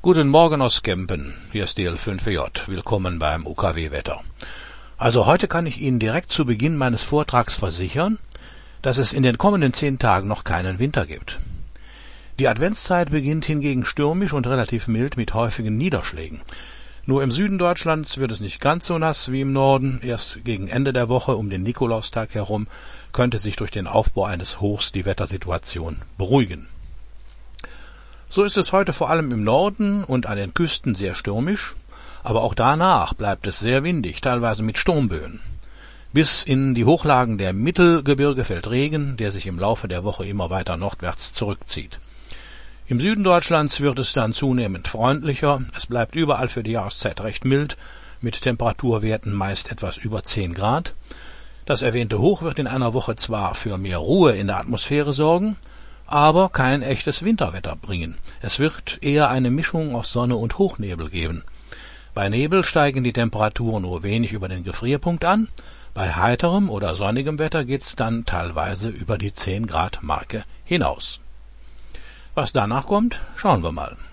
Guten Morgen aus Kempen, hier ist DL5J. Willkommen beim UKW-Wetter. Also heute kann ich Ihnen direkt zu Beginn meines Vortrags versichern, dass es in den kommenden 10 Tagen noch keinen Winter gibt. Die Adventszeit beginnt hingegen stürmisch und relativ mild mit häufigen Niederschlägen. Nur im Süden Deutschlands wird es nicht ganz so nass wie im Norden. Erst gegen Ende der Woche um den Nikolaustag herum könnte sich durch den Aufbau eines Hochs die Wettersituation beruhigen. So ist es heute vor allem im Norden und an den Küsten sehr stürmisch, aber auch danach bleibt es sehr windig, teilweise mit Sturmböen. Bis in die Hochlagen der Mittelgebirge fällt Regen, der sich im Laufe der Woche immer weiter nordwärts zurückzieht. Im Süden Deutschlands wird es dann zunehmend freundlicher, es bleibt überall für die Jahreszeit recht mild, mit Temperaturwerten meist etwas über 10 Grad. Das erwähnte Hoch wird in einer Woche zwar für mehr Ruhe in der Atmosphäre sorgen, aber kein echtes Winterwetter bringen. Es wird eher eine Mischung aus Sonne und Hochnebel geben. Bei Nebel steigen die Temperaturen nur wenig über den Gefrierpunkt an, bei heiterem oder sonnigem Wetter geht's dann teilweise über die 10 Grad Marke hinaus. Was danach kommt, schauen wir mal.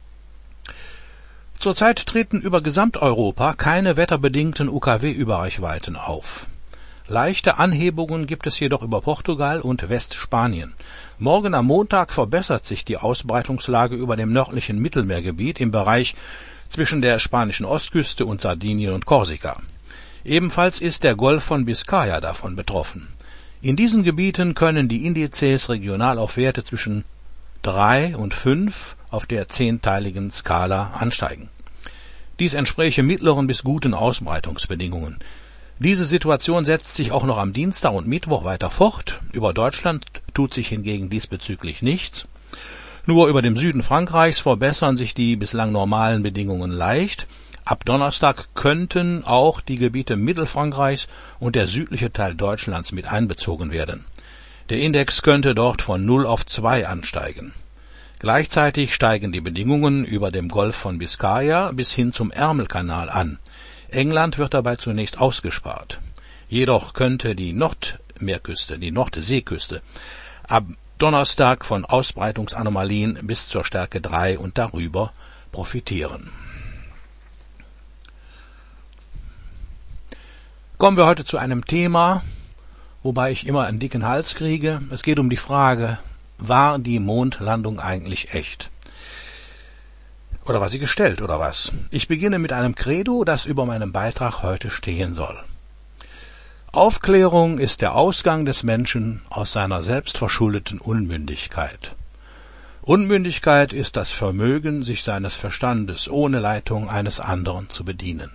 Zurzeit treten über Gesamteuropa keine wetterbedingten UKW-Überreichweiten auf. Leichte Anhebungen gibt es jedoch über Portugal und Westspanien. Morgen am Montag verbessert sich die Ausbreitungslage über dem nördlichen Mittelmeergebiet im Bereich zwischen der spanischen Ostküste und Sardinien und Korsika. Ebenfalls ist der Golf von Biskaya davon betroffen. In diesen Gebieten können die Indizes regional auf Werte zwischen 3 und 5 auf der 10-teiligen Skala ansteigen. Dies entspräche mittleren bis guten Ausbreitungsbedingungen. Diese Situation setzt sich auch noch am Dienstag und Mittwoch weiter fort. Über Deutschland tut sich hingegen diesbezüglich nichts. Nur über dem Süden Frankreichs verbessern sich die bislang normalen Bedingungen leicht. Ab Donnerstag könnten auch die Gebiete Mittelfrankreichs und der südliche Teil Deutschlands mit einbezogen werden. Der Index könnte dort von 0 auf 2 ansteigen. Gleichzeitig steigen die Bedingungen über dem Golf von Biskaya bis hin zum Ärmelkanal an. England wird dabei zunächst ausgespart. Jedoch könnte die Nordseeküste, ab Donnerstag von Ausbreitungsanomalien bis zur Stärke 3 und darüber profitieren. Kommen wir heute zu einem Thema, wobei ich immer einen dicken Hals kriege. Es geht um die Frage, war die Mondlandung eigentlich echt? Oder war sie gestellt, oder was? Ich beginne mit einem Credo, das über meinem Beitrag heute stehen soll. Aufklärung ist der Ausgang des Menschen aus seiner selbstverschuldeten Unmündigkeit. Unmündigkeit ist das Vermögen, sich seines Verstandes ohne Leitung eines anderen zu bedienen.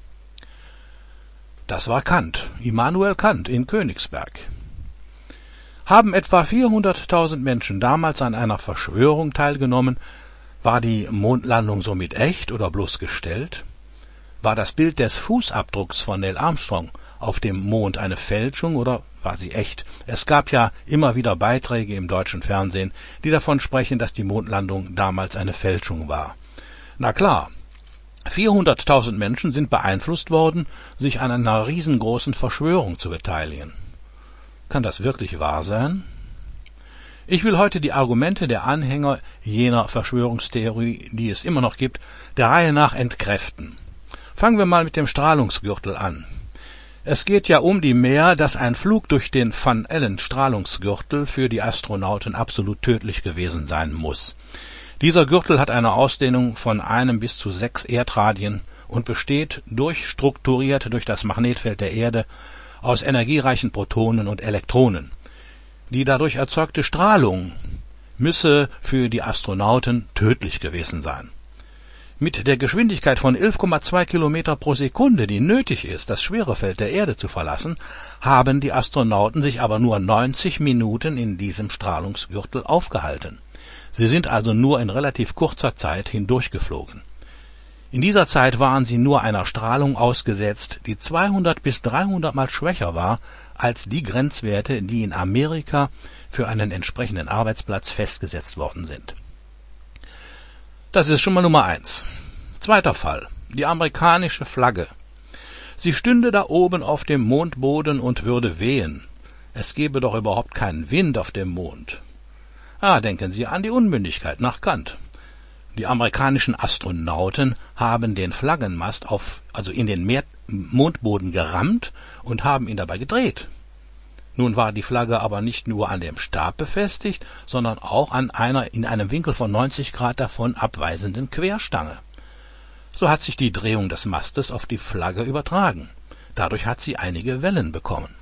Das war Kant, Immanuel Kant in Königsberg. Haben etwa 400.000 Menschen damals an einer Verschwörung teilgenommen? War die Mondlandung somit echt oder bloß gestellt? War das Bild des Fußabdrucks von Neil Armstrong auf dem Mond eine Fälschung oder war sie echt? Es gab ja immer wieder Beiträge im deutschen Fernsehen, die davon sprechen, dass die Mondlandung damals eine Fälschung war. Na klar, 400.000 Menschen sind beeinflusst worden, sich an einer riesengroßen Verschwörung zu beteiligen. Kann das wirklich wahr sein? Ich will heute die Argumente der Anhänger jener Verschwörungstheorie, die es immer noch gibt, der Reihe nach entkräften. Fangen wir mal mit dem Strahlungsgürtel an. Es geht ja um die Mehr, dass ein Flug durch den Van Allen-Strahlungsgürtel für die Astronauten absolut tödlich gewesen sein muss. Dieser Gürtel hat eine Ausdehnung von 1 bis zu 6 Erdradien und besteht durchstrukturiert durch das Magnetfeld der Erde aus energiereichen Protonen und Elektronen. Die dadurch erzeugte Strahlung müsse für die Astronauten tödlich gewesen sein. Mit der Geschwindigkeit von 11,2 Kilometer pro Sekunde, die nötig ist, das Schwerefeld der Erde zu verlassen, haben die Astronauten sich aber nur 90 Minuten in diesem Strahlungsgürtel aufgehalten. Sie sind also nur in relativ kurzer Zeit hindurchgeflogen. In dieser Zeit waren sie nur einer Strahlung ausgesetzt, die 200 bis 300 Mal schwächer war als die Grenzwerte, die in Amerika für einen entsprechenden Arbeitsplatz festgesetzt worden sind. Das ist schon mal Nummer 1. Zweiter Fall, die amerikanische Flagge. Sie stünde da oben auf dem Mondboden und würde wehen. Es gebe doch überhaupt keinen Wind auf dem Mond. Denken Sie an die Unmündigkeit nach Kant. Die amerikanischen Astronauten haben den Flaggenmast in den Mondboden gerammt und haben ihn dabei gedreht. Nun war die Flagge aber nicht nur an dem Stab befestigt, sondern auch an einer in einem Winkel von 90 Grad davon abweisenden Querstange. So hat sich die Drehung des Mastes auf die Flagge übertragen. Dadurch hat sie einige Wellen bekommen.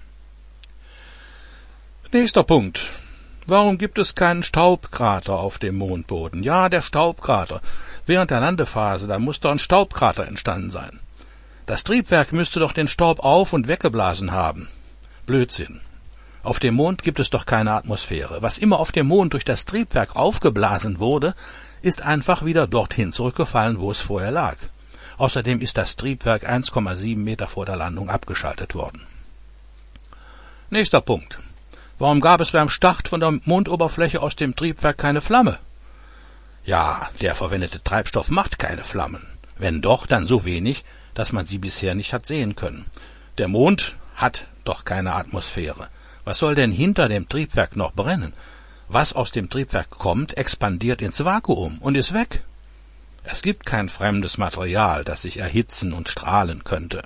Nächster Punkt. Warum gibt es keinen Staubkrater auf dem Mondboden? Ja, der Staubkrater. Während der Landephase, da muss doch ein Staubkrater entstanden sein. Das Triebwerk müsste doch den Staub auf- und weggeblasen haben. Blödsinn. Auf dem Mond gibt es doch keine Atmosphäre. Was immer auf dem Mond durch das Triebwerk aufgeblasen wurde, ist einfach wieder dorthin zurückgefallen, wo es vorher lag. Außerdem ist das Triebwerk 1,7 Meter vor der Landung abgeschaltet worden. Nächster Punkt. Warum gab es beim Start von der Mondoberfläche aus dem Triebwerk keine Flamme? Ja, der verwendete Treibstoff macht keine Flammen. Wenn doch, dann so wenig, dass man sie bisher nicht hat sehen können. Der Mond hat doch keine Atmosphäre. Was soll denn hinter dem Triebwerk noch brennen? Was aus dem Triebwerk kommt, expandiert ins Vakuum und ist weg. Es gibt kein fremdes Material, das sich erhitzen und strahlen könnte.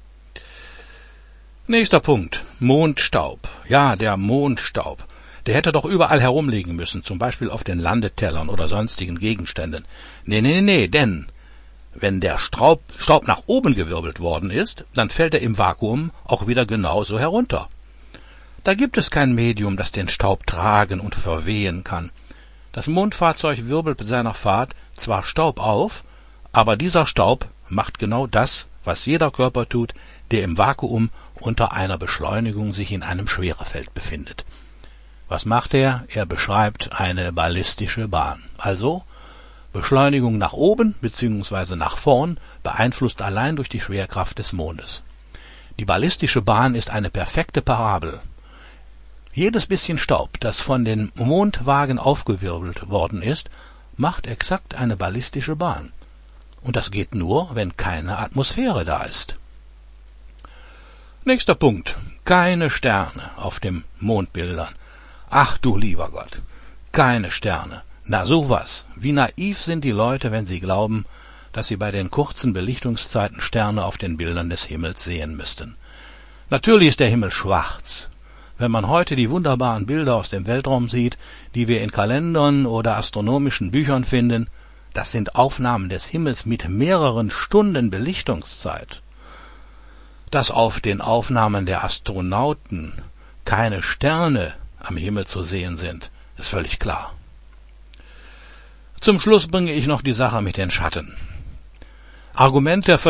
Nächster Punkt. Mondstaub. Ja, der Mondstaub. Der hätte doch überall herumliegen müssen, zum Beispiel auf den Landetellern oder sonstigen Gegenständen. Nee, denn wenn der Staub nach oben gewirbelt worden ist, dann fällt er im Vakuum auch wieder genauso herunter. Da gibt es kein Medium, das den Staub tragen und verwehen kann. Das Mondfahrzeug wirbelt bei seiner Fahrt zwar Staub auf, aber dieser Staub macht genau das, was jeder Körper tut, der im Vakuum unter einer Beschleunigung sich in einem Schwerefeld befindet. Was macht er? Er beschreibt eine ballistische Bahn. Also Beschleunigung nach oben bzw. nach vorn beeinflusst allein durch die Schwerkraft des Mondes. Die ballistische Bahn ist eine perfekte Parabel. Jedes bisschen Staub, das von den Mondwagen aufgewirbelt worden ist, macht exakt eine ballistische Bahn. Und das geht nur, wenn keine Atmosphäre da ist. Nächster Punkt. Keine Sterne auf den Mondbildern. Ach du lieber Gott. Keine Sterne. Na sowas. Wie naiv sind die Leute, wenn sie glauben, dass sie bei den kurzen Belichtungszeiten Sterne auf den Bildern des Himmels sehen müssten. Natürlich ist der Himmel schwarz. Wenn man heute die wunderbaren Bilder aus dem Weltraum sieht, die wir in Kalendern oder astronomischen Büchern finden, das sind Aufnahmen des Himmels mit mehreren Stunden Belichtungszeit. Dass auf den Aufnahmen der Astronauten keine Sterne am Himmel zu sehen sind, ist völlig klar. Zum Schluss bringe ich noch die Sache mit den Schatten. Argument der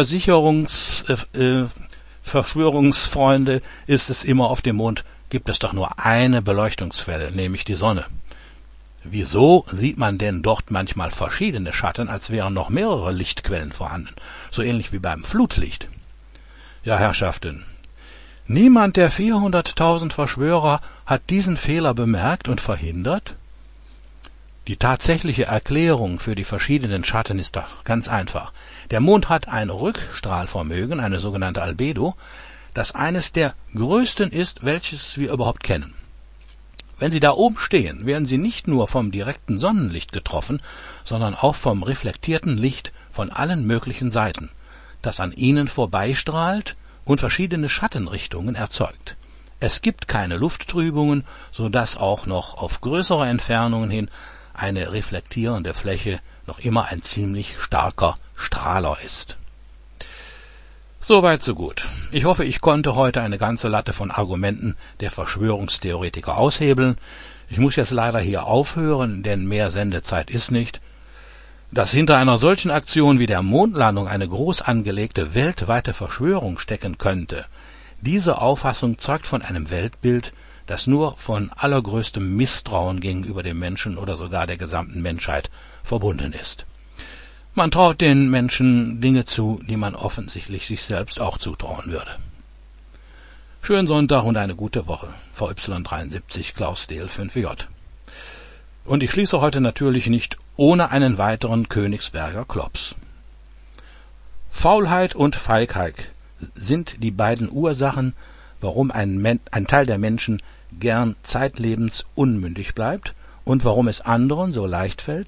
Verschwörungsfreunde ist es immer, auf dem Mond gibt es doch nur eine Beleuchtungsquelle, nämlich die Sonne. Wieso sieht man denn dort manchmal verschiedene Schatten, als wären noch mehrere Lichtquellen vorhanden, so ähnlich wie beim Flutlicht? Ja, Herrschaften, niemand der 400.000 Verschwörer hat diesen Fehler bemerkt und verhindert? Die tatsächliche Erklärung für die verschiedenen Schatten ist doch ganz einfach. Der Mond hat ein Rückstrahlvermögen, eine sogenannte Albedo, das eines der größten ist, welches wir überhaupt kennen. Wenn Sie da oben stehen, werden Sie nicht nur vom direkten Sonnenlicht getroffen, sondern auch vom reflektierten Licht von allen möglichen Seiten, das an Ihnen vorbeistrahlt und verschiedene Schattenrichtungen erzeugt. Es gibt keine Lufttrübungen, sodass auch noch auf größere Entfernungen hin eine reflektierende Fläche noch immer ein ziemlich starker Strahler ist. Soweit so gut. Ich hoffe, ich konnte heute eine ganze Latte von Argumenten der Verschwörungstheoretiker aushebeln. Ich muss jetzt leider hier aufhören, denn mehr Sendezeit ist nicht. Dass hinter einer solchen Aktion wie der Mondlandung eine groß angelegte weltweite Verschwörung stecken könnte, diese Auffassung zeugt von einem Weltbild, das nur von allergrößtem Misstrauen gegenüber dem Menschen oder sogar der gesamten Menschheit verbunden ist. Man traut den Menschen Dinge zu, die man offensichtlich sich selbst auch zutrauen würde. Schönen Sonntag und eine gute Woche. VY73 Klaus Dehl 5J. Und ich schließe heute natürlich nicht ohne einen weiteren Königsberger Klops. Faulheit und Feigheit sind die beiden Ursachen, warum ein Teil der Menschen gern zeitlebens unmündig bleibt und warum es anderen so leicht fällt,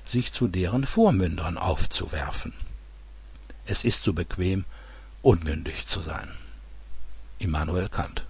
sich zu deren Vormündern aufzuwerfen. Es ist so bequem, unmündig zu sein. Immanuel Kant.